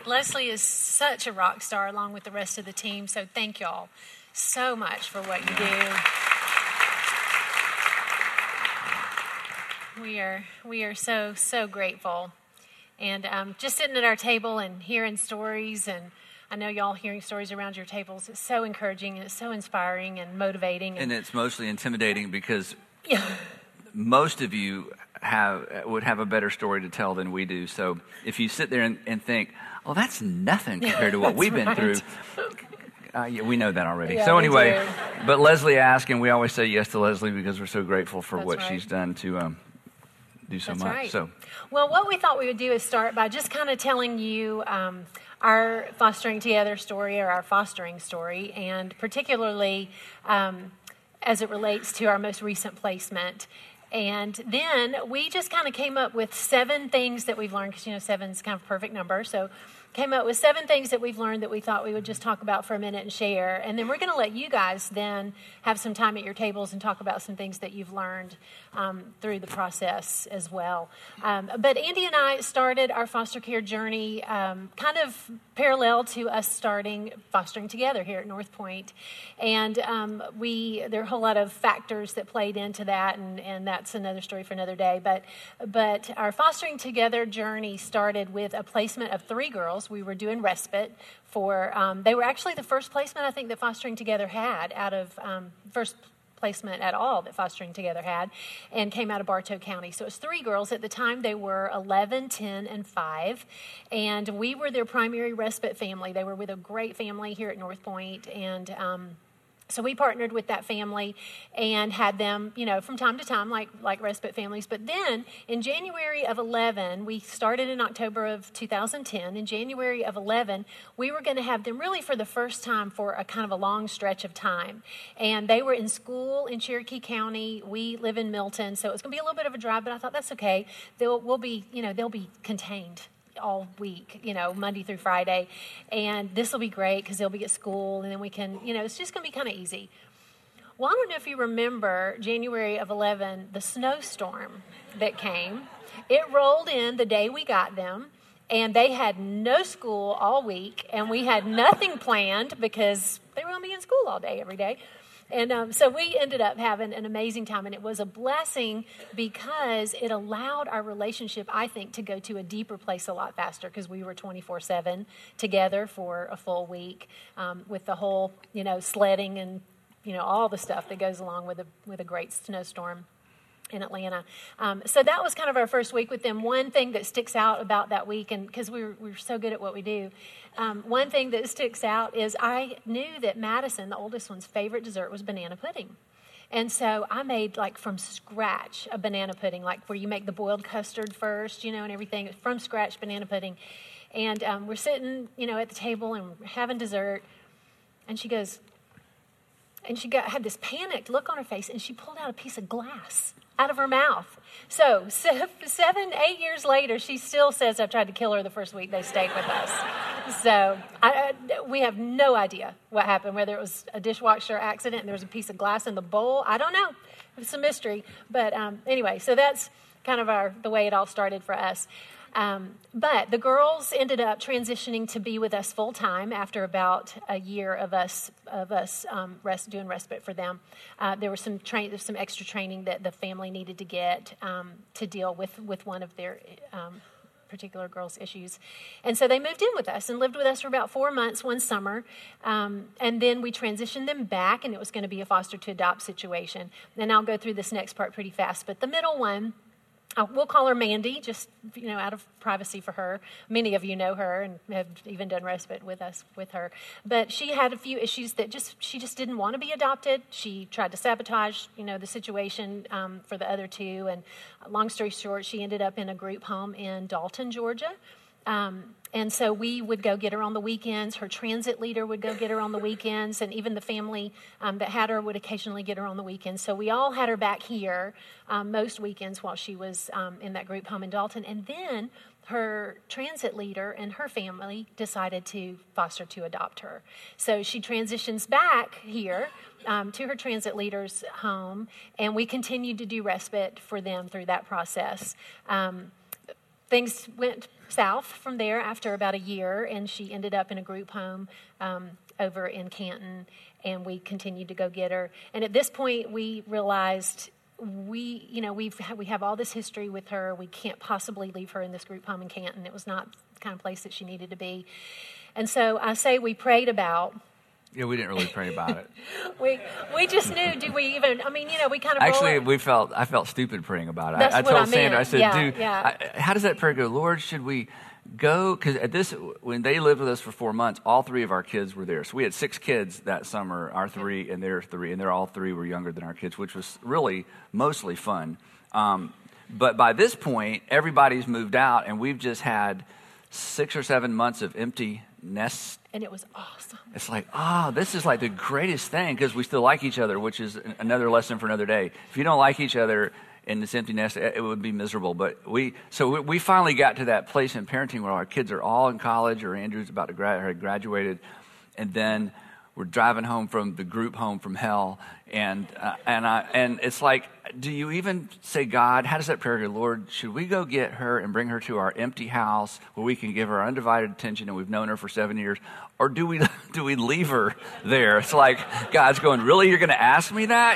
Leslie is such a rock star along with the rest of the team, so thank y'all so much for what you do. We are so grateful. And just sitting at our table and hearing stories, and I know y'all hearing stories around your tables, it's so encouraging and it's so inspiring and motivating. And it's mostly intimidating because most of you would have a better story to tell than we do. So if you sit there and think, oh, that's nothing compared to what we've been through. We know that already. Yeah, so anyway, but Leslie asked, and we always say yes to Leslie because we're so grateful for what she's done to do so much. Right. So, well, what we thought we would do is start by just kind of telling you our fostering together story, or our fostering story, and particularly as it relates to our most recent placement. And then we just kind of came up with 7 things that we've learned, because, 7 is kind of a perfect number. So came up with 7 things that we've learned that we thought we would just talk about for a minute and share. And then we're going to let you guys then have some time at your tables and talk about some things that you've learned through the process as well. But Andy and I started our foster care journey kind of parallel to us starting fostering together here at North Point. And there are a whole lot of factors that played into that, and that's another story for another day. But our fostering together journey started with a placement of 3 girls. We were doing respite for, they were actually the first placement I think that Fostering Together had out of, first placement at all that Fostering Together had, and came out of Bartow County. So it was 3 girls. At the time, they were 11, 10, and 5, and we were their primary respite family. They were with a great family here at North Point, and so we partnered with that family and had them, from time to time, like respite families. But then in January of 11, we started in October of 2010. In January of 11, we were going to have them really for the first time for a kind of a long stretch of time. And they were in school in Cherokee County. We live in Milton, so it was going to be a little bit of a drive, but I thought that's okay. They'll be contained all week, Monday through Friday. And this will be great because they'll be at school, and then we can, it's just going to be kind of easy. Well, I don't know if you remember January of 11, the snowstorm that came. It rolled in the day we got them, and they had no school all week, and we had nothing planned because they were going to be in school all day, every day. And so we ended up having an amazing time, and it was a blessing because it allowed our relationship, I think, to go to a deeper place a lot faster, because we were 24/7 together for a full week with the whole, sledding and, all the stuff that goes along with a great snowstorm in Atlanta. So that was kind of our first week with them. One thing that sticks out about that week, and because we're so good at what we do, one thing that sticks out is I knew that Madison, the oldest one's favorite dessert was banana pudding. And so I made, from scratch, a banana pudding, where you make the boiled custard first, and everything, from scratch banana pudding. And we're sitting, at the table and having dessert, and she goes, and had this panicked look on her face, and she pulled out a piece of glass out of her mouth. So 7, 8 years later, she still says I've tried to kill her the first week they stayed with us. So we have no idea what happened, whether it was a dishwasher accident and there was a piece of glass in the bowl. I don't know. It's a mystery. But anyway, so that's kind of the way it all started for us. But the girls ended up transitioning to be with us full time after about a year of us doing respite for them. There was some extra training that the family needed to get to deal with one of their particular girls' issues. And so they moved in with us and lived with us for about 4 months one summer. And then we transitioned them back, and it was going to be a foster to adopt situation. And I'll go through this next part pretty fast. But the middle one, we'll call her Mandy, just, out of privacy for her. Many of you know her and have even done respite with her. But she had a few issues that she just didn't want to be adopted. She tried to sabotage, the situation for the other 2. And long story short, she ended up in a group home in Dalton, Georgia. And so we would go get her on the weekends. Her transit leader would go get her on the weekends. And even the family that had her would occasionally get her on the weekends. So we all had her back here most weekends while she was in that group home in Dalton. And then her transit leader and her family decided to foster to adopt her. So she transitions back here to her transit leader's home. And we continued to do respite for them through that process. Things went south from there after about a year, and she ended up in a group home over in Canton, and we continued to go get her. And at this point, we realized we have all this history with her. We can't possibly leave her in this group home in Canton. It was not the kind of place that she needed to be. And so I say we prayed about. Yeah, we didn't really pray about it. we just knew. Do we even? I mean, we kind of actually I felt stupid praying about it. That's I what told I Sandra, meant. I said, Yeah. how does that prayer go? Lord, should we go? Because when they lived with us for 4 months, all 3 of our kids were there. So we had 6 kids that summer, our 3 and their 3, and they're all 3 were younger than our kids, which was really mostly fun. But by this point, everybody's moved out, and we've just had 6 or 7 months of empty nests. And it was awesome. It's like, this is like the greatest thing because we still like each other, which is another lesson for another day. If you don't like each other in this empty nest, it would be miserable. But we finally got to that place in parenting where our kids are all in college, or Andrew's about to graduated, and then we're driving home from the group home from hell, and it's like, do you even say, God, how does that prayer go? Lord, should we go get her and bring her to our empty house where we can give her undivided attention, and we've known her for 7 years, or do we leave her there? It's like God's going, really? You're going to ask me that?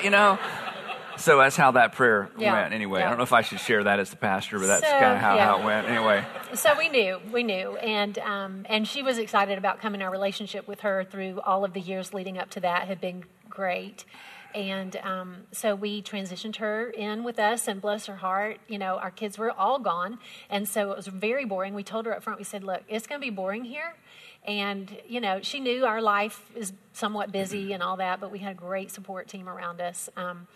So that's how that prayer went. Anyway, I don't know if I should share that as the pastor, but that's kind of how it went. Anyway. So we knew, and she was excited about coming. Our relationship with her through all of the years leading up to that had been great. And so we transitioned her in with us, and bless her heart, our kids were all gone. And so it was very boring. We told her up front, we said, look, it's going to be boring here. And, she knew our life is somewhat busy and all that, but we had a great support team around us.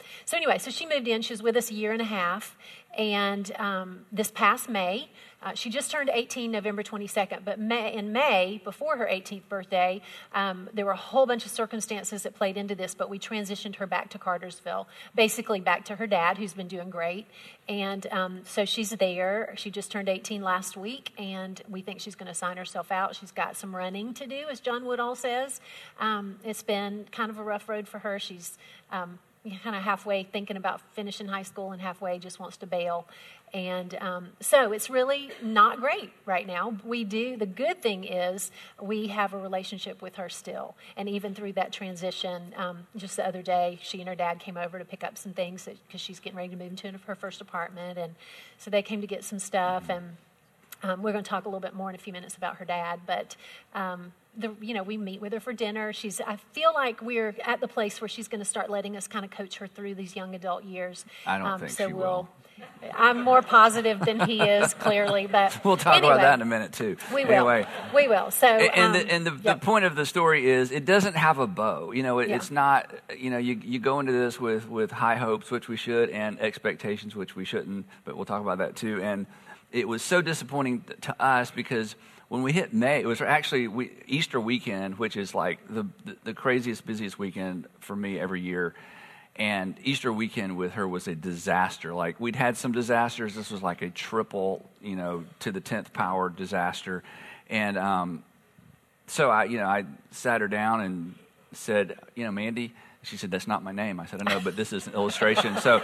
So she moved in. She was with us a year and a half. And this past May, she just turned 18 November 22nd. But in May, before her 18th birthday, there were a whole bunch of circumstances that played into this, but we transitioned her back to Cartersville, basically back to her dad, who's been doing great. And so she's there. She just turned 18 last week, and we think she's going to sign herself out. She's got some running to do, as John Woodall says. It's been kind of a rough road for her. She's kind of halfway thinking about finishing high school and halfway just wants to bail. And so it's really not great right now. The good thing is we have a relationship with her still. And even through that transition, just the other day, she and her dad came over to pick up some things because she's getting ready to move into her first apartment. And so they came to get some stuff. And we're going to talk a little bit more in a few minutes about her dad. But we meet with her for dinner. I feel like we're at the place where she's going to start letting us kind of coach her through these young adult years. I don't think she will. I'm more positive than he is, clearly, but we'll talk about that in a minute too. We will. Anyway. We will. So, the point of the story is it doesn't have a bow. It's not. You go into this with high hopes, which we should, and expectations, which we shouldn't. But we'll talk about that too. And it was so disappointing to us because when we hit May, it was actually Easter weekend, which is like the craziest, busiest weekend for me every year. And Easter weekend with her was a disaster. Like, we'd had some disasters. This was like a triple, to the 10th power disaster. And so I sat her down and said, Mandy. She said, that's not my name. I said, I know, but this is an illustration. So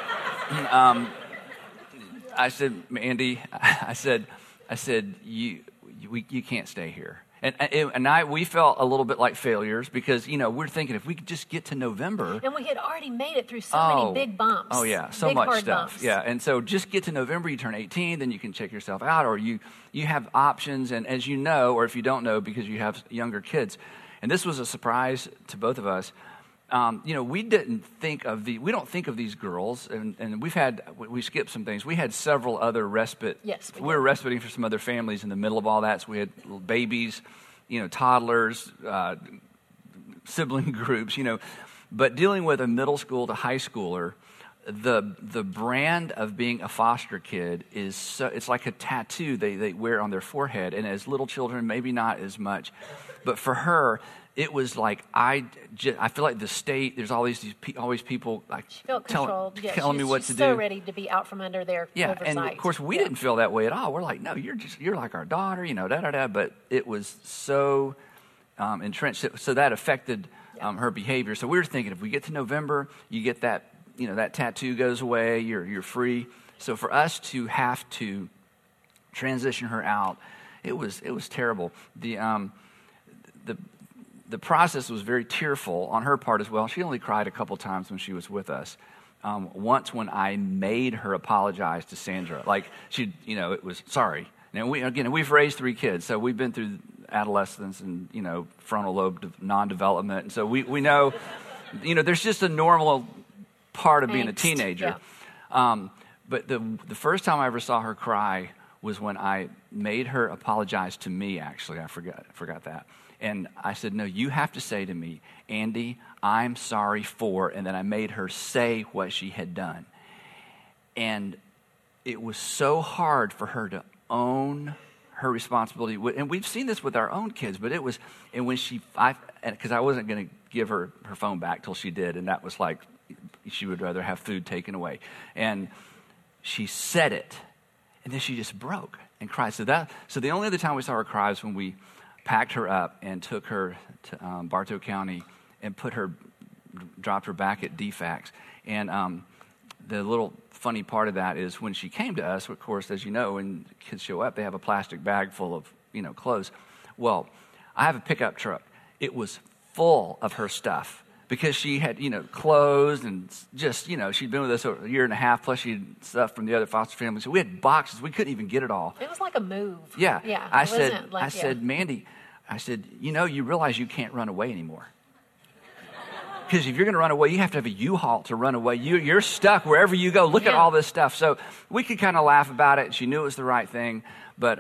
I said, Mandy, I said, you can't stay here. And we felt a little bit like failures because, we're thinking if we could just get to November. And we had already made it through so many big bumps. Oh, yeah, so big, much hard stuff. Bumps. Yeah, and so just get to November, you turn 18, then you can check yourself out, or you have options. And as you know, or if you don't know because you have younger kids, and this was a surprise to both of us, we don't think of these girls, and we skipped some things. We had several other respite. Yes, we were respiting for some other families in the middle of all that. So we had little babies, toddlers, sibling groups, but dealing with a middle school to high schooler, the brand of being a foster kid is it's like a tattoo they wear on their forehead, and as little children, maybe not as much, but for her, it was like I feel like the state. There's always people like she felt controlled. telling me what to do. She's so ready to be out from under their oversight. And of course we didn't feel that way at all. We're like, no, you're like our daughter, But it was so entrenched, so that affected her behavior. So we were thinking, if we get to November, you get that, that tattoo goes away. You're free. So for us to have to transition her out. It was terrible. The process was very tearful on her part as well. She only cried a couple times when she was with us. Once when I made her apologize to Sandra, like it was sorry. Now we've raised 3 kids, so we've been through adolescence and frontal lobe non-development, and so we know, there's just a normal part of being a teenager. Yeah. But the first time I ever saw her cry was when I made her apologize to me. Actually, I forgot that. And I said, no, you have to say to me, Andy, I'm sorry for, and then I made her say what she had done. And it was so hard for her to own her responsibility. And we've seen this with our own kids, but because I wasn't going to give her phone back till she did, and that was like, she would rather have food taken away. And she said it, and then she just broke and cried. So the only other time we saw her cry was when we packed her up and took her to Bartow County and dropped her back at DFACS. And the little funny part of that is when she came to us, of course, as you know, when kids show up, they have a plastic bag full of, clothes. Well, I have a pickup truck. It was full of her stuff because she had, clothes and just, she'd been with us a year and a half, plus she had stuff from the other foster families. So we had boxes. We couldn't even get it all. It was like a move. Yeah. Yeah. I said, Mandy, you realize you can't run away anymore. Because if you're going to run away, you have to have a U-Haul to run away. You're stuck wherever you go. Look at all this stuff. So we could kind of laugh about it. She knew it was the right thing, but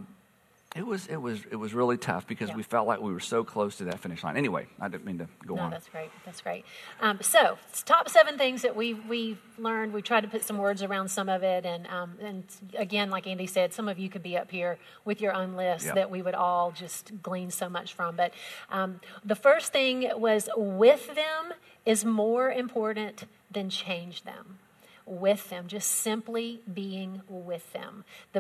it was really tough because we felt like we were so close to that finish line. Anyway, I didn't mean to go on. No, that's great. So top 7 things that we learned. We tried to put some words around some of it, and again, like Andy said, some of you could be up here with your own list that we would all just glean so much from. But the first thing was, with them is more important than change them. With them, just simply being with them. The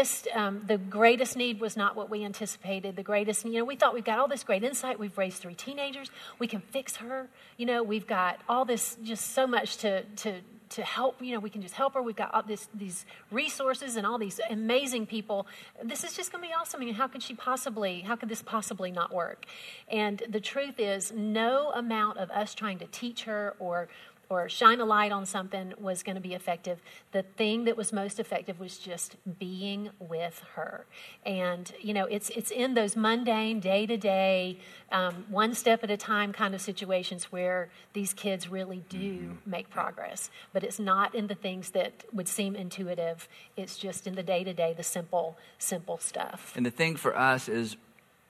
greatest need was not what we anticipated. The greatest, we thought we've got all this great insight. We've raised 3 teenagers. We can fix her. We've got all this, just so much to help. We can just help her. We've got all these resources and all these amazing people. This is just going to be awesome. I mean, how could this possibly not work? And the truth is, no amount of us trying to teach her or shine a light on something was going to be effective. The thing that was most effective was just being with her. And, it's in those mundane, day-to-day, one step at a time kind of situations where these kids really do make progress. But it's not in the things that would seem intuitive. It's just in the day-to-day, the simple stuff. And the thing for us is,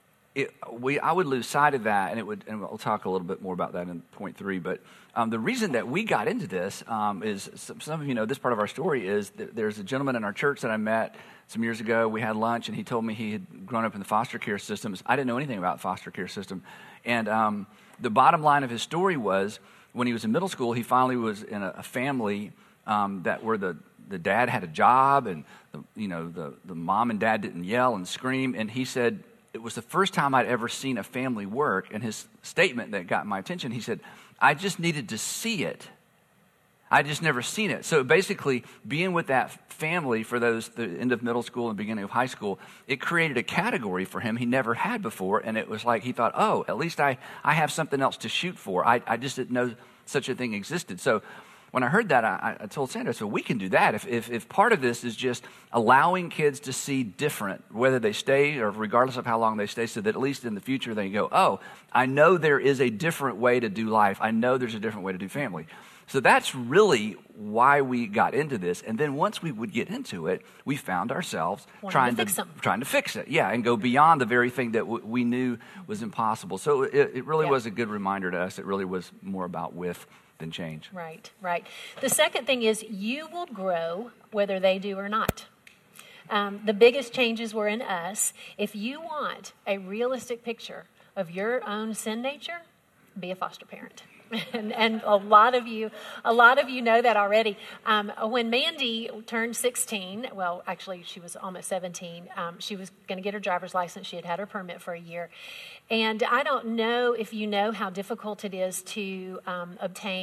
I would lose sight of that, and we'll talk a little bit more about that in point 3. But the reason that we got into this is some of you know this part of our story is there's a gentleman in our church that I met some years ago. We had lunch, and he told me he had grown up in the foster care systems. I didn't know anything about foster care system, and the bottom line of his story was when he was in middle school, he finally was in a family that where the dad had a job, and the mom and dad didn't yell and scream, and he said, it was the first time I'd ever seen a family work. And his statement that got my attention, he said, I just needed to see it. I just never seen it. So basically, being with that family for the end of middle school and beginning of high school, it created a category for him he never had before. And it was like he thought, oh, at least I have something else to shoot for. I just didn't know such a thing existed. So when I heard that, I told Sandra, so we can do that. If part of this is just allowing kids to see different, whether they stay or regardless of how long they stay, so that at least in the future they go, oh, I know there is a different way to do life. I know there's a different way to do family. So that's really why we got into this. And then once we would get into it, we found ourselves trying to fix it. Yeah, and go beyond the very thing that we knew was impossible. So it really was a good reminder to us. It really was more about with than change. Right. The second thing is you will grow whether they do or not. The biggest changes were in us. If you want a realistic picture of your own sin nature, be a foster parent. And a lot of you know that already. When Mandy turned 16, well, actually she was almost 17, she was going to get her driver's license. She had her permit for a year. And I don't know if you know how difficult it is to obtain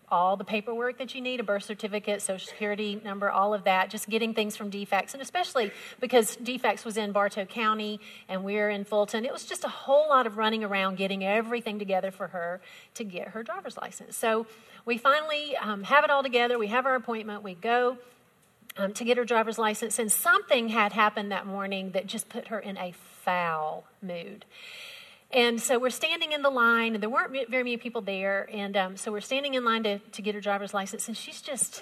all the paperwork that you need, a birth certificate, social security number, all of that, just getting things from DFACS, and especially because DFACS was in Bartow County and we're in Fulton, it was just a whole lot of running around getting everything together for her to get her driver's license. So we finally have it all together. We have our appointment. We go to get her driver's license, and something had happened that morning that just put her in a foul mood. And so we're standing in the line, and there weren't very many people there, and so we're standing in line to get her driver's license, and she's just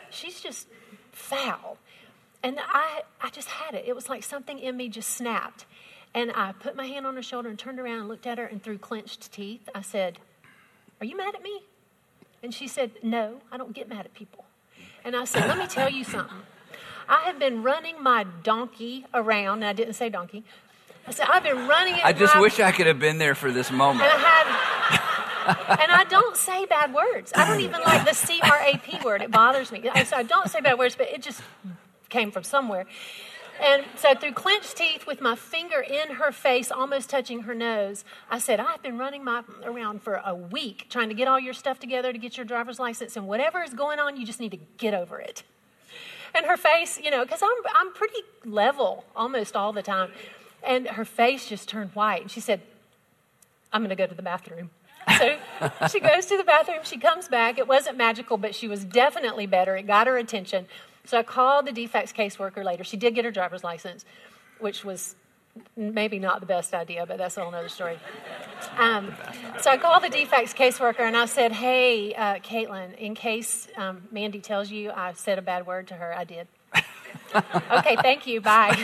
foul. And I just had it. It was like something in me just snapped. And I put my hand on her shoulder and turned around and looked at her, and through clenched teeth, I said, "Are you mad at me?" And she said, "No, I don't get mad at people." And I said, "Let me tell you something. I have been running my donkey around," and I didn't say donkey. I said, "I've been running it." I just wish I could have been there for this moment. And I don't say bad words. I don't even like the CRAP word. It bothers me. So I don't say bad words, but it just came from somewhere. And so through clenched teeth, with my finger in her face, almost touching her nose, I said, "I've been running around for a week trying to get all your stuff together to get your driver's license, and whatever is going on, you just need to get over it." And her face, because I'm pretty level almost all the time, and her face just turned white. And she said, "I'm going to go to the bathroom." So she goes to the bathroom. She comes back. It wasn't magical, but she was definitely better. It got her attention. So I called the DFACS caseworker later. She did get her driver's license, which was maybe not the best idea, but that's a whole other story. So I called the DFACS caseworker, and I said, "Hey, Caitlin, in case Mandy tells you I said a bad word to her, I did." "Okay, thank you. Bye."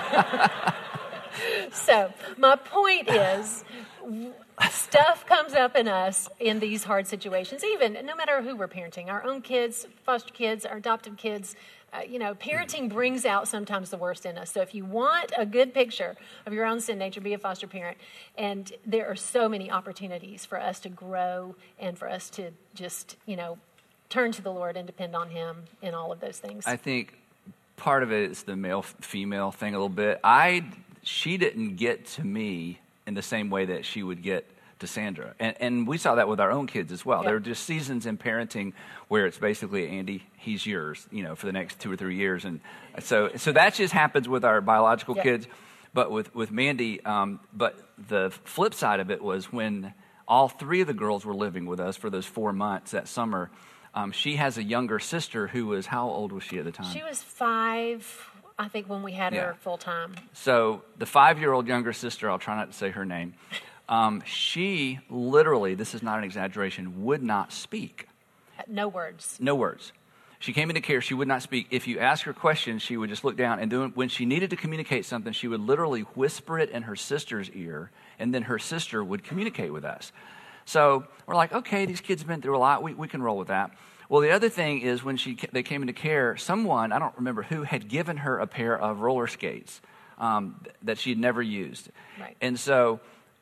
So my point is, stuff comes up in us in these hard situations, even no matter who we're parenting, our own kids, foster kids, our adoptive kids. Parenting brings out sometimes the worst in us. So if you want a good picture of your own sin nature, be a foster parent. And there are so many opportunities for us to grow and for us to just, turn to the Lord and depend on Him in all of those things. I think part of it is the male-female thing a little bit. She didn't get to me in the same way that she would get to Sandra. And we saw that with our own kids as well. Yep. There are just seasons in parenting where it's basically, "Andy, he's yours, for the next 2 or 3 years." And so that just happens with our biological Yep. kids. But with Mandy, but the flip side of it was when all 3 of the girls were living with us for those 4 months that summer, she has a younger sister who was, how old was she at the time? She was 5, I think, when we had her full time. So the 5-year-old younger sister, I'll try not to say her name, she literally, this is not an exaggeration, would not speak. No words. No words. She came into care, she would not speak. If you ask her questions, she would just look down, and then when she needed to communicate something, she would literally whisper it in her sister's ear, and then her sister would communicate with us. So we're like, okay, these kids have been through a lot, we can roll with that. Well, the other thing is when they came into care, someone, I don't remember who, had given her a pair of roller skates that she had never used. Right. And so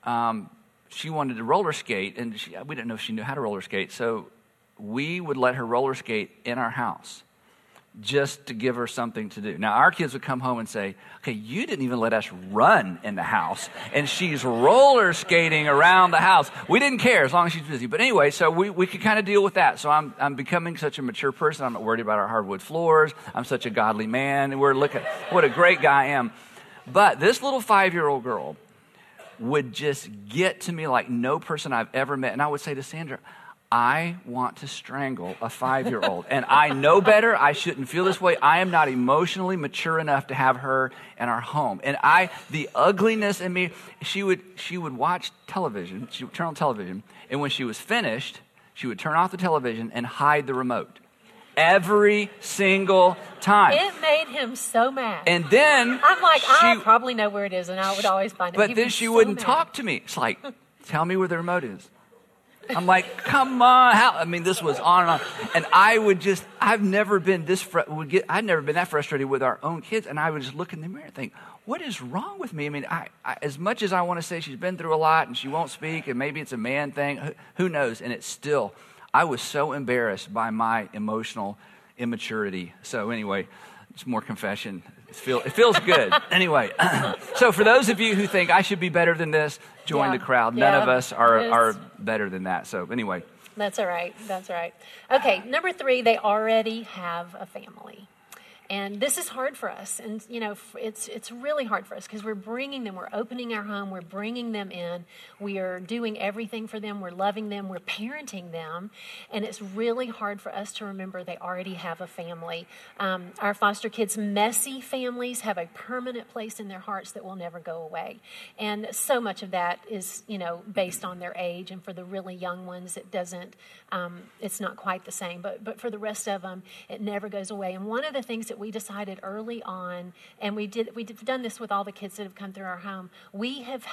she wanted to roller skate, and we didn't know if she knew how to roller skate, so we would let her roller skate in our house just to give her something to do. Now, our kids would come home and say, "Okay, you didn't even let us run in the house, and she's roller skating around the house." We didn't care as long as she's busy. But anyway, so we could kind of deal with that. So I'm becoming such a mature person. I'm not worried about our hardwood floors. I'm such a godly man. And we're looking, what a great guy I am. But this little 5-year-old girl would just get to me like no person I've ever met. And I would say to Sandra, "I want to strangle a 5-year-old. And I know better. I shouldn't feel this way. I am not emotionally mature enough to have her in our home." And the ugliness in me, she would watch television. She would turn on television. And when she was finished, she would turn off the television and hide the remote. Every single time. It made him so mad. And then I'm like, I probably know where it is, and I would always find it. But then she wouldn't talk to me. It's like, "Tell me where the remote is." I'm like, "Come on!" This was on and on, and I've never been I'd never been that frustrated with our own kids, and I would just look in the mirror and think, "What is wrong with me?" I as much as I want to say she's been through a lot and she won't speak, and maybe it's a man thing, who knows? And it's still, I was so embarrassed by my emotional immaturity. So anyway, it's more confession. It feels good. Anyway, so for those of you who think I should be better than this, join the crowd. None of us are better than that. So anyway, That's all right. That's all right. Okay, number 3, they already have a family. And this is hard for us. And, it's really hard for us because we're bringing them, we're opening our home, we're bringing them in, we are doing everything for them, we're loving them, we're parenting them. And it's really hard for us to remember they already have a family. Our foster kids' messy families have a permanent place in their hearts that will never go away. And so much of that is, based on their age. And for the really young ones, it's not quite the same. But for the rest of them, it never goes away. And one of the things that we decided early on, and we've done this with all the kids that have come through our home, we have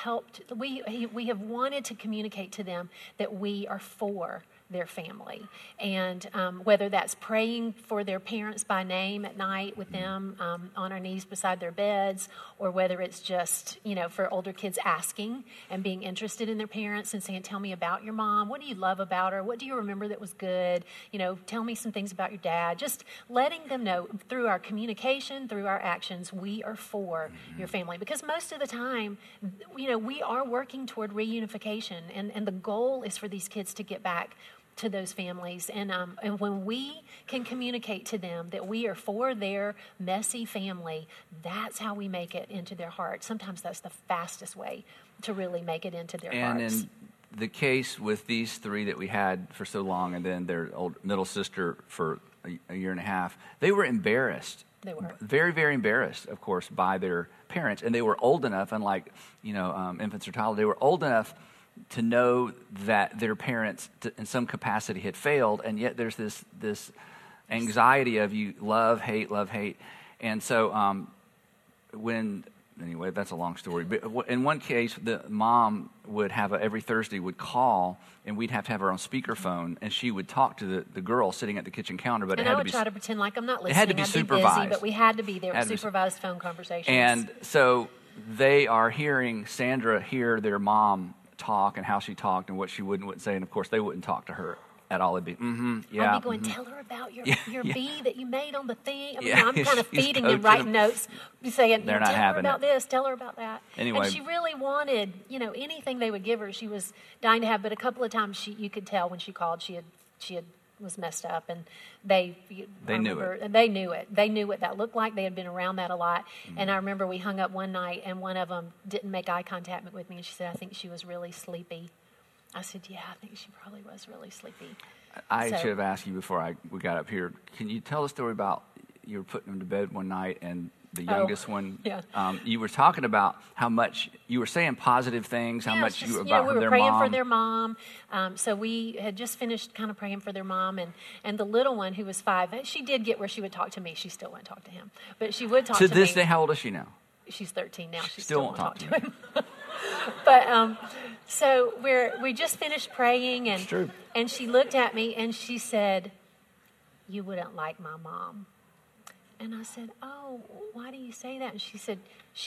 wanted to communicate to them that we are for their family. And whether that's praying for their parents by name at night with them on our knees beside their beds, or whether it's just, for older kids asking and being interested in their parents and saying, tell me about your mom. What do you love about her? What do you remember that was good? Tell me some things about your dad. Just letting them know through our communication, through our actions, we are for your family. Because most of the time, we are working toward reunification. And the goal is for these kids to get back to those families. And when we can communicate to them that we are for their messy family, that's how we make it into their hearts. Sometimes that's the fastest way to really make it into their hearts. And in the case with these 3 that we had for so long, and then their middle sister for a year and a half, they were embarrassed. They were. Very, very embarrassed, of course, by their parents. And they were old enough, unlike, infants or toddlers, they were old enough to know that their parents in some capacity had failed, and yet there's this anxiety of you love, hate. And so anyway, that's a long story. But in one case, the mom would have every Thursday would call, and we'd have to have her on speakerphone, and she would talk to the girl sitting at the kitchen counter. But and I would try to pretend like I'm not listening. It had to be supervised. Busy, but we had to be there with supervised phone conversations. And so they are hearing Sandra hear their mom talk and how she talked and what she wouldn't say, and of course they wouldn't talk to her at all. It'd be I'd be going, tell her about your bee that you made on the thing. I'm kind of feeding them, them, writing notes, saying, they're not tell her having about this, tell her about that. Anyway, and she really wanted, anything they would give her, she was dying to have. But a couple of times you could tell when she called, she was messed up, and they knew it. They knew it. They knew what that looked like. They had been around that a lot. And I remember we hung up one night, and one of them didn't make eye contact with me, and she said, I think she was really sleepy. I said, yeah, I think she probably was really sleepy. I should have asked you before we got up here. Can you tell the story about you were putting them to bed one night, and the youngest one, you were talking about how much you were saying positive things, how much you were about we were their praying mom. for their mom. So we had just finished kind of praying for their mom, and the little one who was 5, she did get where she would talk to me. She still wouldn't talk to him, but she would talk to me. To this day, how old is she now? She's 13 now. She still won't talk to him. But so we just finished praying, it's true. And she looked at me and she said, "You wouldn't like my mom." And I said, "Oh, why do you say that?" And she said,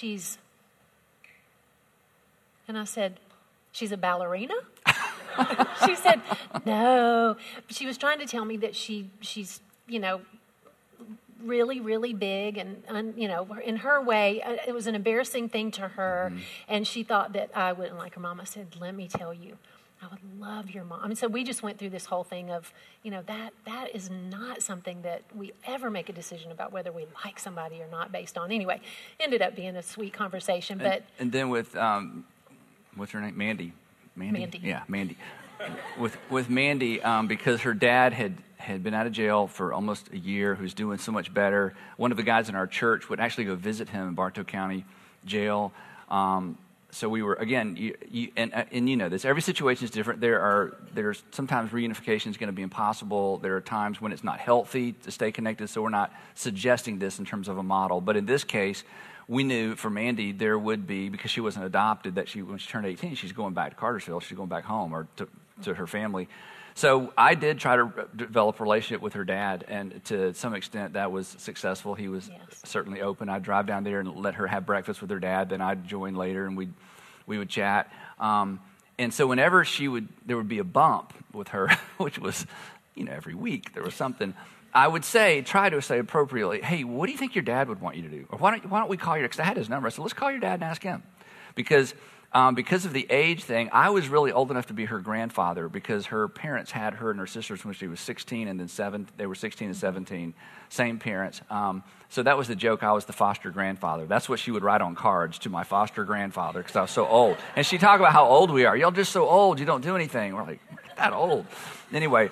and I said, "She's a ballerina?" She said, "No." She was trying to tell me that she's really, really big, and in her way, it was an embarrassing thing to her, and she thought that I wouldn't like her mom. I said, "Let me tell you, I would love your mom." I mean, so we just went through this whole thing of, that is not something that we ever make a decision about whether we like somebody or not based on. Anyway, ended up being a sweet conversation. But and then with what's her name, Mandy. Yeah, Mandy. With Mandy, because her dad had been out of jail for almost a year, who's doing so much better. One of the guys in our church would actually go visit him in Bartow County Jail. So we were, again, and you know this, every situation is different. There's sometimes reunification is going to be impossible. There are times when it's not healthy to stay connected, so we're not suggesting this in terms of a model. But in this case, we knew for Mandy there would be, because she wasn't adopted, that when she turned 18, she's going back to Cartersville. She's going back home or to her family. So I did try to develop a relationship with her dad, and to some extent that was successful. He was certainly open. I'd drive down there and let her have breakfast with her dad. Then I'd join later, and we would chat. And so whenever there would be a bump with her, which was, every week there was something, I would try to say appropriately, "Hey, what do you think your dad would want you to do? Or why don't we call your," because I had his number. I said, "Let's call your dad and ask him." Because because of the age thing, I was really old enough to be her grandfather because her parents had her and her sisters when she was 16 and then they were 16 and 17, same parents. So that was the joke. I was the foster grandfather. That's what she would write on cards to my foster grandfather because I was so old. And she'd talk about how old we are. Y'all just so old. You don't do anything. We're like, we're not that old. Anyway,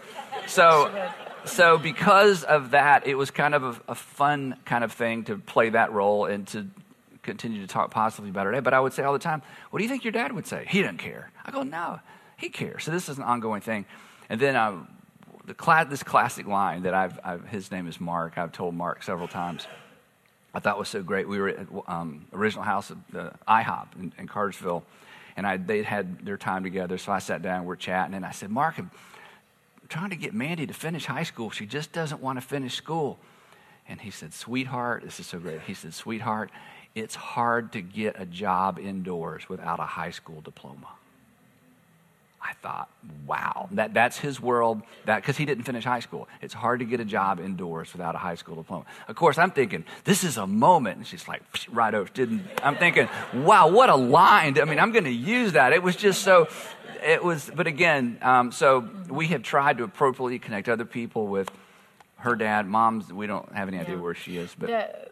so because of that, it was kind of a fun kind of thing to play that role and to continue to talk positively about her dad. But I would say all the time, what do you think your dad would say? He doesn't care. I go, no, he cares. So this is an ongoing thing. And then this classic line that his name is Mark. I've told Mark several times. I thought was so great. We were at original house of the IHOP in Cartersville, and they'd had their time together. So I sat down, we're chatting, and I said, Mark, I'm trying to get Mandy to finish high school. She just doesn't want to finish school. And he said, sweetheart, this is so great. He said, sweetheart, it's hard to get a job indoors without a high school diploma. I thought, wow, that's his world, because he didn't finish high school. It's hard to get a job indoors without a high school diploma. Of course, I'm thinking, this is a moment. And she's like, right over. I'm thinking, wow, what a line. I mean, I'm going to use that. It was just so, but again, so we have tried to appropriately connect other people with her dad. Mom's, we don't have any idea where she is. But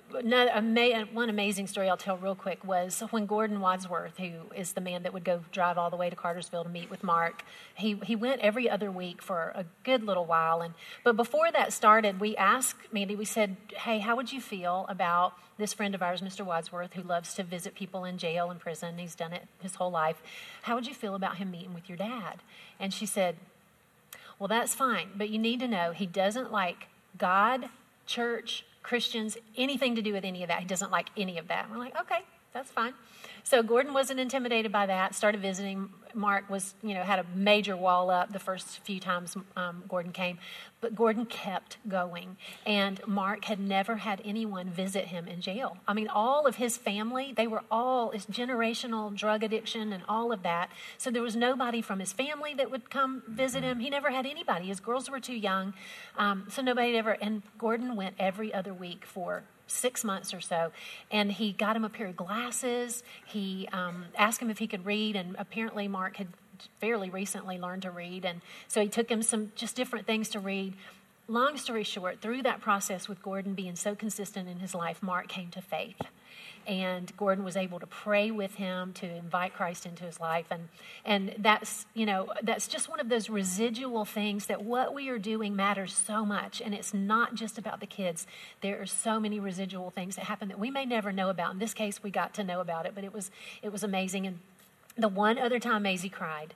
one amazing story I'll tell real quick was when Gordon Wadsworth, who is the man that would go drive all the way to Cartersville to meet with Mark, he went every other week for a good little while. But before that started, we asked Mandy, we said, hey, how would you feel about this friend of ours, Mr. Wadsworth, who loves to visit people in jail and prison? He's done it his whole life. How would you feel about him meeting with your dad? And she said, well, that's fine, but you need to know he doesn't like God, church, Christians, anything to do with any of that. He doesn't like any of that. We're like, okay, that's fine. So Gordon wasn't intimidated by that, started visiting. Mark was, had a major wall up the first few times Gordon came. But Gordon kept going. And Mark had never had anyone visit him in jail. I mean, all of his family, they were all, it's generational drug addiction and all of that. So there was nobody from his family that would come visit him. He never had anybody. His girls were too young. So nobody ever, and Gordon went every other week for 6 months or so, and he got him a pair of glasses. He asked him if he could read, and apparently Mark had fairly recently learned to read, and so he took him some just different things to read. Long story short, through that process with Gordon being so consistent in his life, Mark came to faith. And Gordon was able to pray with him to invite Christ into his life. And that's, that's just one of those residual things that what we are doing matters so much. And it's not just about the kids. There are so many residual things that happen that we may never know about. In this case, we got to know about it, but it was amazing. And the one other time Maisie cried,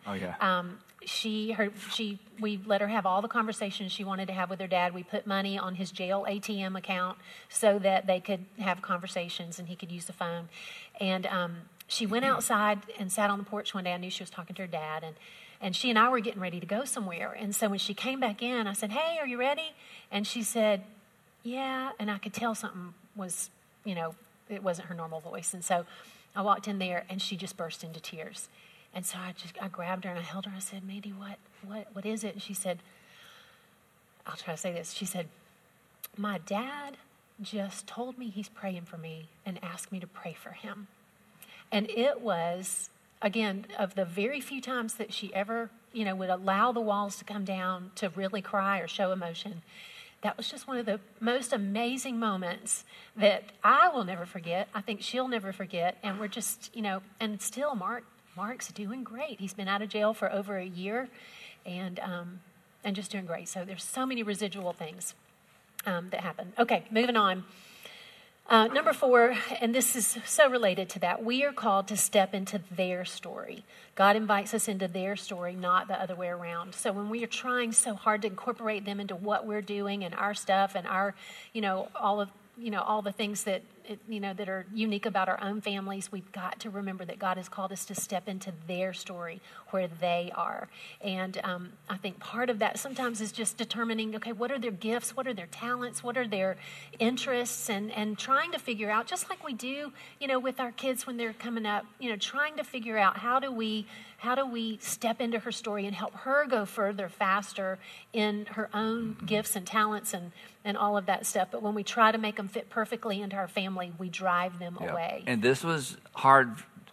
we let her have all the conversations she wanted to have with her dad. We put money on his jail ATM account so that they could have conversations and he could use the phone. And she went outside and sat on the porch one day. I knew she was talking to her dad, and she and I were getting ready to go somewhere. And so when she came back in, I said, hey, are you ready? And she said, yeah. And I could tell something was, it wasn't her normal voice. And so I walked in there, and she just burst into tears. And so I grabbed her and I held her. I said, Mandy, what is it? And she said, I'll try to say this. She said, my dad just told me he's praying for me and asked me to pray for him. And it was, again, of the very few times that she ever, would allow the walls to come down to really cry or show emotion. That was just one of the most amazing moments that I will never forget. I think she'll never forget. And we're just, and still Mark's doing great. He's been out of jail for over a year and just doing great. So there's so many residual things that happen. Okay, moving on. Number 4, and this is so related to that, we are called to step into their story. God invites us into their story, not the other way around. So when we are trying so hard to incorporate them into what we're doing and our stuff and our, all the things that, that are unique about our own families, we've got to remember that God has called us to step into their story where they are. And I think part of that sometimes is just determining, okay, what are their gifts? What are their talents? What are their interests? And trying to figure out, just like we do, with our kids when they're coming up, trying to figure out how do we step into her story and help her go further, faster in her own gifts and talents and all of that stuff. But when we try to make them fit perfectly into our family, we drive them away. And this was hard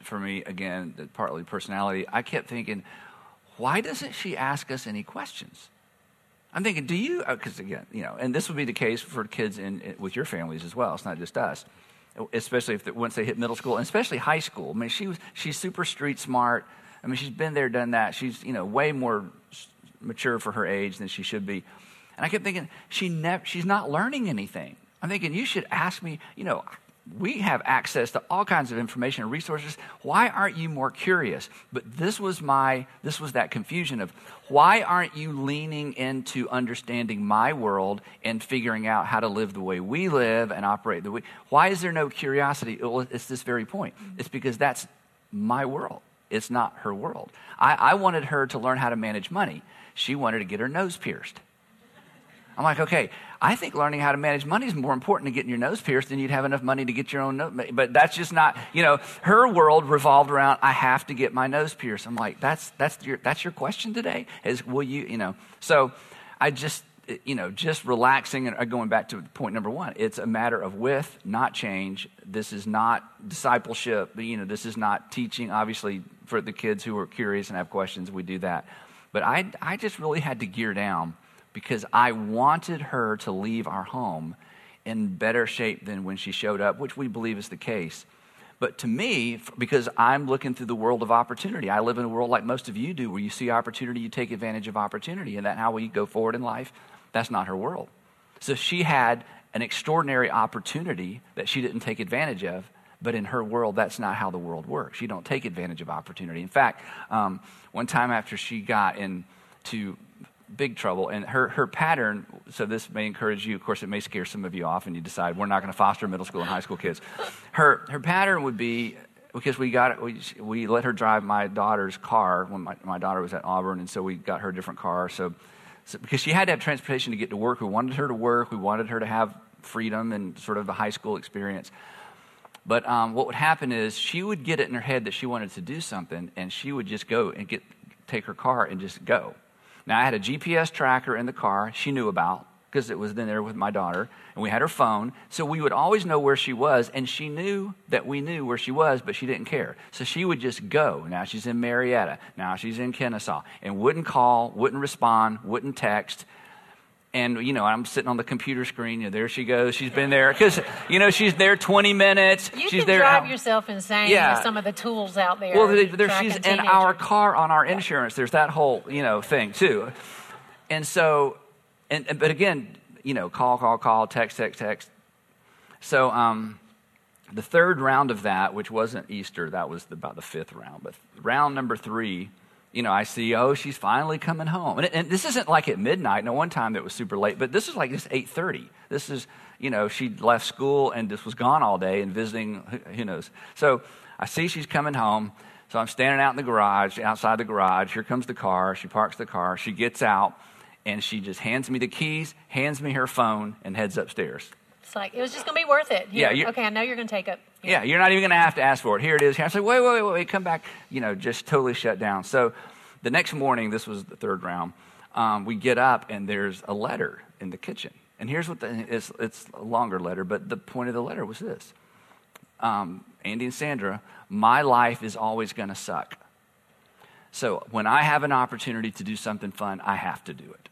for me, again, partly personality, I kept thinking, why doesn't she ask us any questions? I'm thinking, do you, because again, and this would be the case for kids with your families as well. It's not just us, especially once they hit middle school, and especially high school. I mean, she's super street smart. I mean, she's been there, done that. She's, way more mature for her age than she should be. And I kept thinking, she's not learning anything. I'm thinking, you should ask me, we have access to all kinds of information and resources. Why aren't you more curious? But this was that confusion of, why aren't you leaning into understanding my world and figuring out how to live the way we live and operate the way? Why is there no curiosity? Well, it's this very point. It's because that's my world. It's not her world. I wanted her to learn how to manage money. She wanted to get her nose pierced. I'm like, okay, I think learning how to manage money is more important than getting your nose pierced than you'd have enough money to get your own nose. But that's just not, her world revolved around, I have to get my nose pierced. I'm like, that's your question today? Will you. So I just relaxing and going back to point number one, it's a matter of width, not change. This is not discipleship. This is not teaching. Obviously, for the kids who are curious and have questions, we do that. But I just really had to gear down, because I wanted her to leave our home in better shape than when she showed up, which we believe is the case. But to me, because I'm looking through the world of opportunity, I live in a world like most of you do, where you see opportunity, you take advantage of opportunity, and that's how we go forward in life. That's not her world. So she had an extraordinary opportunity that she didn't take advantage of, but in her world, that's not how the world works. You don't take advantage of opportunity. In fact, one time after she got into big trouble, and her pattern, so this may encourage you, of course it may scare some of you off and you decide we're not going to foster middle school and high school kids. Her pattern would be, because we let her drive my daughter's car when my daughter was at Auburn, and so we got her a different car, so because she had to have transportation to get to work. We wanted her to work, we wanted her to have freedom and sort of a high school experience. But what would happen is she would get it in her head that she wanted to do something, and she would just go and take her car and just go. Now, I had a GPS tracker in the car she knew about, because it was in there with my daughter, and we had her phone, so we would always know where she was, and she knew that we knew where she was, but she didn't care. So she would just go. Now she's in Marietta. Now she's in Kennesaw, and wouldn't call, wouldn't respond, wouldn't text. And, I'm sitting on the computer screen, there she goes. She's been there, because, she's there 20 minutes. She's can drive yourself insane with some of the tools out there. Well, she's in our car on our insurance. There's that whole, thing, too. And so, but again, call, text. So the third round of that, which wasn't Easter, that was about the fifth round. But round number 3, I see, she's finally coming home. And this isn't like at midnight. No, one time it was super late, but this is like just 8:30. This is, she left school and just was gone all day and visiting, who knows. So I see she's coming home. So I'm standing out in the garage, outside the garage. Here comes the car. She parks the car. She gets out, and she just hands me the keys, hands me her phone, and heads upstairs. It's like, it was just going to be worth it. Okay, I know you're going to take it. Yeah, you're not even going to have to ask for it. Here it is. I say, wait, come back. Just totally shut down. So the next morning, this was the third round, we get up, and there's a letter in the kitchen. And here's what it's a longer letter, but the point of the letter was this. Andy and Sandra, my life is always going to suck. So when I have an opportunity to do something fun, I have to do it.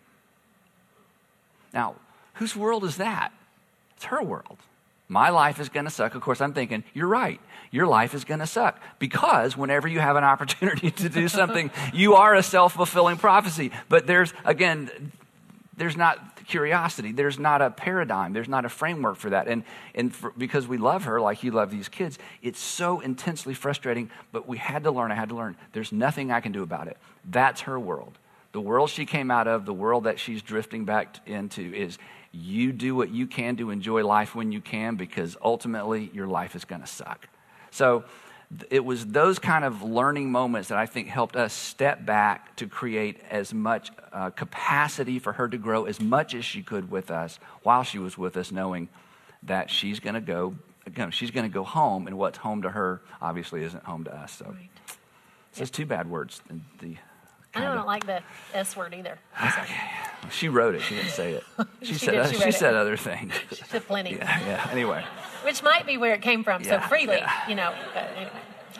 Now, whose world is that? It's her world. My life is going to suck. Of course, I'm thinking, you're right. Your life is going to suck. Because whenever you have an opportunity to do something, you are a self-fulfilling prophecy. But there's not curiosity. There's not a paradigm. There's not a framework for that. Because we love her like you love these kids, it's so intensely frustrating. But I had to learn. There's nothing I can do about it. That's her world. The world she came out of, the world that she's drifting back into is, you do what you can to enjoy life when you can, because ultimately your life is going to suck. So it was those kind of learning moments that I think helped us step back to create as much capacity for her to grow as much as she could with us while she was with us, knowing that she's going to go home, and what's home to her obviously isn't home to us. So, right. So it's 2 bad words. I don't like the S word either. Okay. She wrote it. She didn't say it. She said other things. She said plenty. Yeah. Anyway. Which might be where it came from, so freely, But anyway.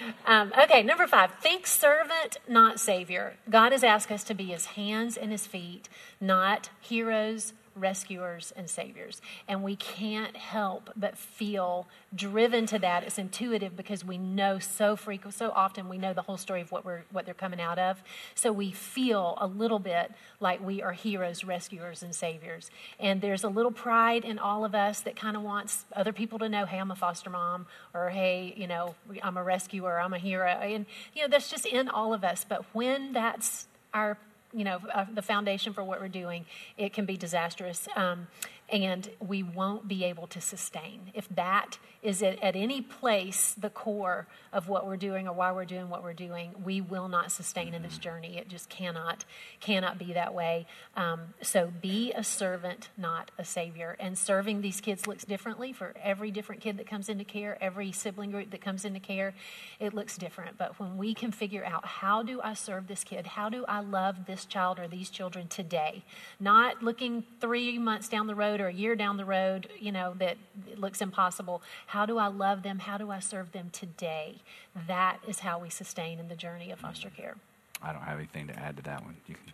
Okay, number 5, think servant, not savior. God has asked us to be his hands and his feet, not heroes, rescuers, and saviors. And we can't help but feel driven to that. It's intuitive because we know so often we know the whole story of what they're coming out of. So we feel a little bit like we are heroes, rescuers, and saviors. And there's a little pride in all of us that kind of wants other people to know, hey, I'm a foster mom, or hey, I'm a rescuer, I'm a hero. And, that's just in all of us. But when that's our the foundation for what we're doing, it can be disastrous. And we won't be able to sustain. If that is at any place the core of what we're doing or why we're doing what we're doing, we will not sustain in this journey. It just cannot be that way. So be a servant, not a savior. And serving these kids looks differently for every different kid that comes into care, every sibling group that comes into care. It looks different. But when we can figure out, how do I serve this kid? How do I love this child or these children today? Not looking 3 months down the road or a year down the road, that it looks impossible. How do I love them? How do I serve them today? That is how we sustain in the journey of foster care. I don't have anything to add to that one. You can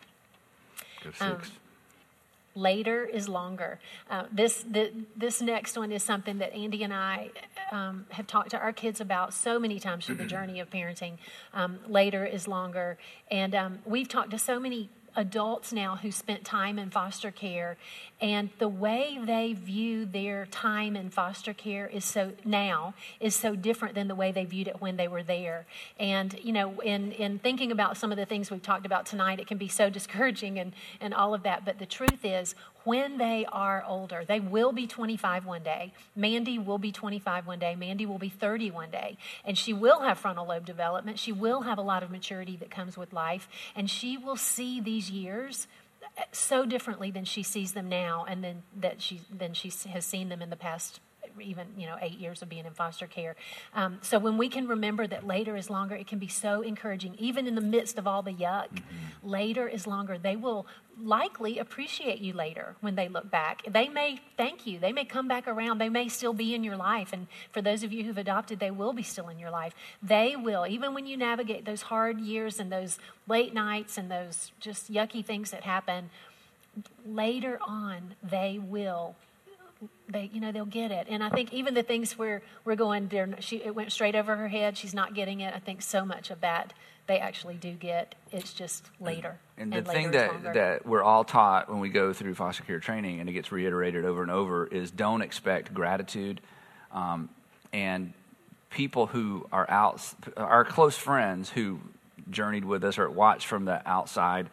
go 6. Later is longer. This next one is something that Andy and I have talked to our kids about so many times through the journey of parenting. Later is longer. And we've talked to so many adults now who spent time in foster care, and the way they view their time in foster care is so different than the way they viewed it when they were there. And in thinking about some of the things we've talked about tonight, it can be so discouraging and all of that. But the truth is, when they are older, they will be 25 one day. Mandy will be 25 one day. Mandy will be 30 one day. And she will have frontal lobe development. She will have a lot of maturity that comes with life. And she will see these years so differently than she sees them now, and than she has seen them in the past, even 8 years of being in foster care. So when we can remember that later is longer, it can be so encouraging. Even in the midst of all the yuck, later is longer. They will likely appreciate you later when they look back. They may thank you. They may come back around. They may still be in your life. And for those of you who've adopted, they will be still in your life. They will, even when you navigate those hard years and those late nights and those just yucky things that happen, later on, they'll get it. And I think even the things where we're going, it went straight over her head, she's not getting it. I think so much of that they actually do get. It's just later. And the thing that we're all taught when we go through foster care training, and it gets reiterated over and over, is don't expect gratitude. And people who are our close friends who journeyed with us or watched from the outside,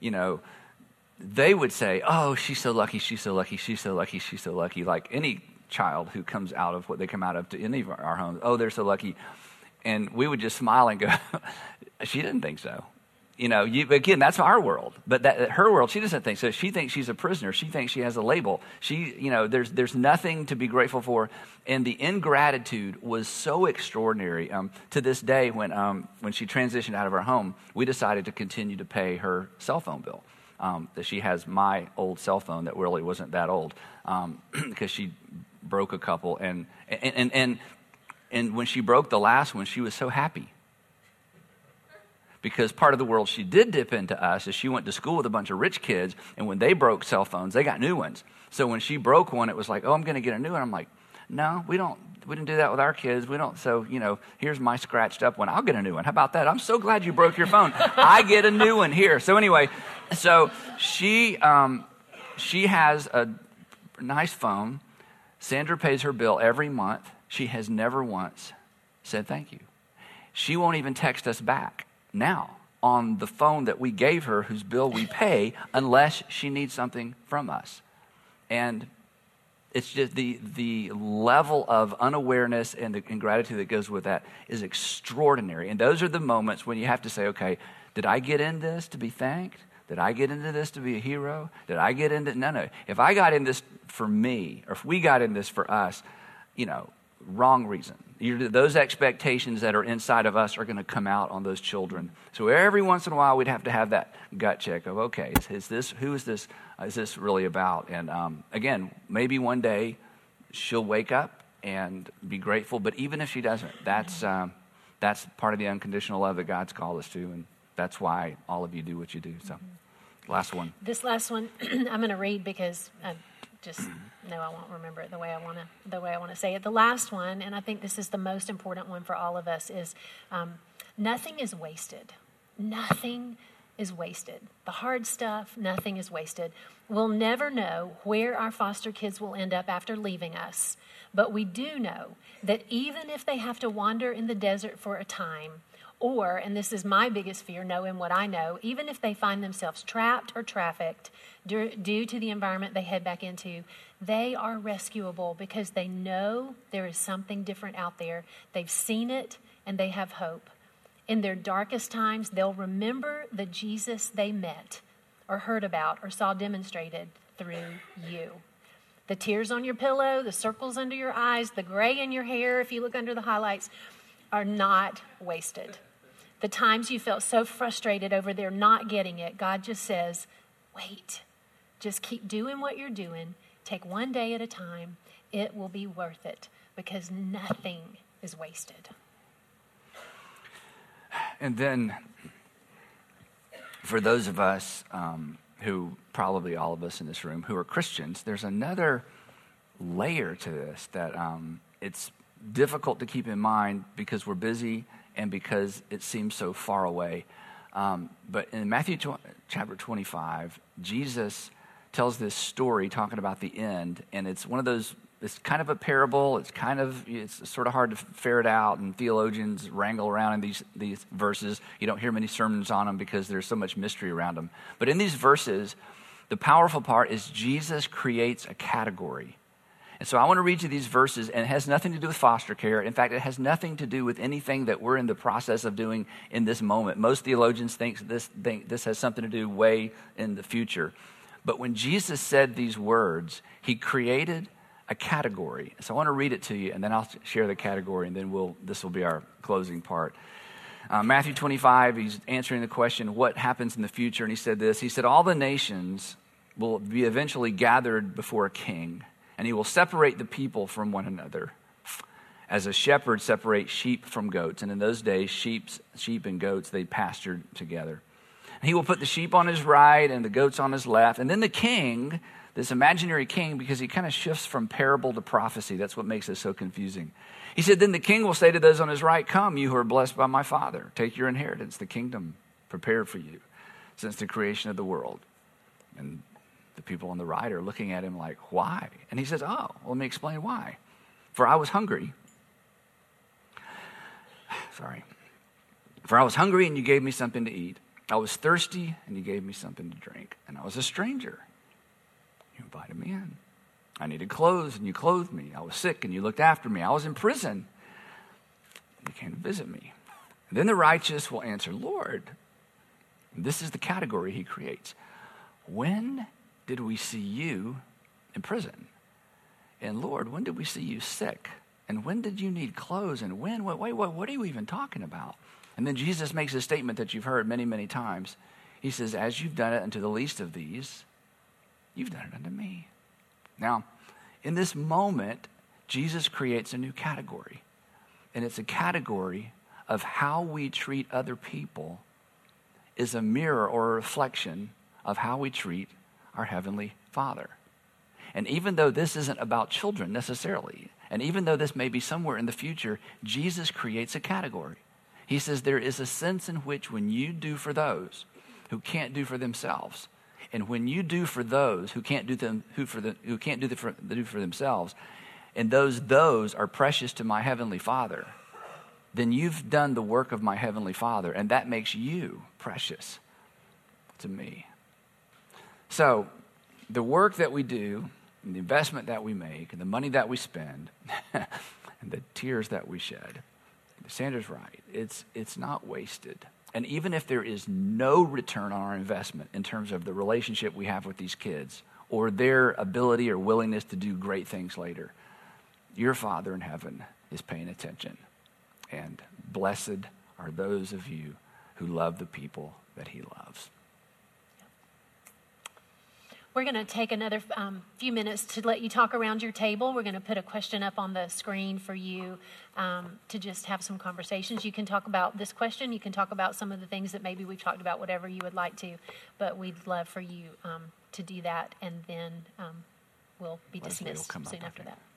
they would say, oh, she's so lucky, she's so lucky, she's so lucky, she's so lucky. Like any child who comes out of what they come out of to any of our homes, oh, they're so lucky. And we would just smile and go, she didn't think so. Again, that's our world. But her world, she doesn't think so. She thinks she's a prisoner. She thinks she has a label. There's nothing to be grateful for. And the ingratitude was so extraordinary. To this day, when she transitioned out of our home, we decided to continue to pay her cell phone bill. That she has my old cell phone that really wasn't that old, because she broke a couple, and when she broke the last one, she was so happy, because part of the world she did dip into us is she went to school with a bunch of rich kids, and when they broke cell phones, they got new ones. So when she broke one, it was like, oh, I'm going to get a new one. I'm like, no, we didn't do that with our kids. We don't. So, here's my scratched up one. I'll get a new one. How about that? I'm so glad you broke your phone. I get a new one here. So anyway, she has a nice phone. Sandra pays her bill every month. She has never once said thank you. She won't even text us back now on the phone that we gave her, whose bill we pay, unless she needs something from us. And it's just the level of unawareness and the ingratitude that goes with that is extraordinary. And those are the moments when you have to say, okay, did I get in this to be thanked? Did I get into this to be a hero? Did I get into... No. If I got in this for me, or if we got in this for us, wrong reason. Those expectations that are inside of us are going to come out on those children. So every once in a while, we'd have to have that gut check of, okay, who is this really about? And again, maybe one day she'll wake up and be grateful. But even if she doesn't, that's that's part of the unconditional love that God's called us to, and that's why all of you do what you do. So, last one. This last one, I'm going to read because I just know I won't remember it the way I want to say it. The last one, and I think this is the most important one for all of us, is nothing is wasted. Nothing is wasted. The hard stuff, nothing is wasted. We'll never know where our foster kids will end up after leaving us, but we do know that even if they have to wander in the desert for a time, or, and this is my biggest fear, knowing what I know, even if they find themselves trapped or trafficked due to the environment they head back into, they are rescuable because they know there is something different out there. They've seen it and they have hope. In their darkest times, they'll remember the Jesus they met or heard about or saw demonstrated through you. The tears on your pillow, the circles under your eyes, the gray in your hair, if you look under the highlights, are not wasted. The times you felt so frustrated over their not getting it, God just says, wait, just keep doing what you're doing. Take one day at a time. It will be worth it because nothing is wasted. And then for those of us who, probably all of us in this room, who are Christians, there's another layer to this that it's difficult to keep in mind because we're busy and because it seems so far away. But in Matthew chapter 25, Jesus tells this story talking about the end, and it's one of those, it's kind of a parable. It's sort of hard to ferret out, and theologians wrangle around in these verses. You don't hear many sermons on them because there's so much mystery around them. But in these verses, the powerful part is Jesus creates a category. And so I want to read you these verses, and it has nothing to do with foster care. In fact, it has nothing to do with anything that we're in the process of doing in this moment. Most theologians think this has something to do way in the future. But when Jesus said these words, he created a category. So I want to read it to you, and then I'll share the category, and then this will be our closing part. Matthew 25, he's answering the question, what happens in the future? And he said this. He said, all the nations will be eventually gathered before a king, and he will separate the people from one another, as a shepherd separates sheep from goats. And in those days, sheep and goats, they pastured together. And he will put the sheep on his right and the goats on his left. And then the king, this imaginary king, because he kind of shifts from parable to prophecy. That's what makes it so confusing. He said, then the king will say to those on his right, come, you who are blessed by my Father. Take your inheritance, the kingdom prepared for you since the creation of the world. And the people on the right are looking at him like, why? And he says, oh, let me explain why. For I was hungry. For I was hungry and you gave me something to eat. I was thirsty and you gave me something to drink. And I was a stranger. You invited me in. I needed clothes and you clothed me. I was sick and you looked after me. I was in prison and you came to visit me. And then the righteous will answer, Lord, and this is the category he creates. When did we see you in prison? And Lord, when did we see you sick? And when did you need clothes? And when? What are you even talking about? And then Jesus makes a statement that you've heard many, many times. He says, as you've done it unto the least of these, you've done it unto me. Now, in this moment, Jesus creates a new category. And it's a category of how we treat other people is a mirror or a reflection of how we treat our Heavenly Father. And even though this isn't about children necessarily, and even though this may be somewhere in the future, Jesus creates a category. He says there is a sense in which when you do for those who can't do for themselves, and when you do for those who can't do for themselves, and those are precious to my Heavenly Father, then you've done the work of my Heavenly Father, and that makes you precious to me. So, the work that we do, and the investment that we make, and the money that we spend, and the tears that we shed, Sandra's right. It's not wasted. And even if there is no return on our investment in terms of the relationship we have with these kids, or their ability or willingness to do great things later, your Father in heaven is paying attention. And blessed are those of you who love the people that he loves. We're going to take another few minutes to let you talk around your table. We're going to put a question up on the screen for you to just have some conversations. You can talk about this question. You can talk about some of the things that maybe we've talked about, whatever you would like to. But we'd love for you to do that, and then we'll be dismissed soon after that.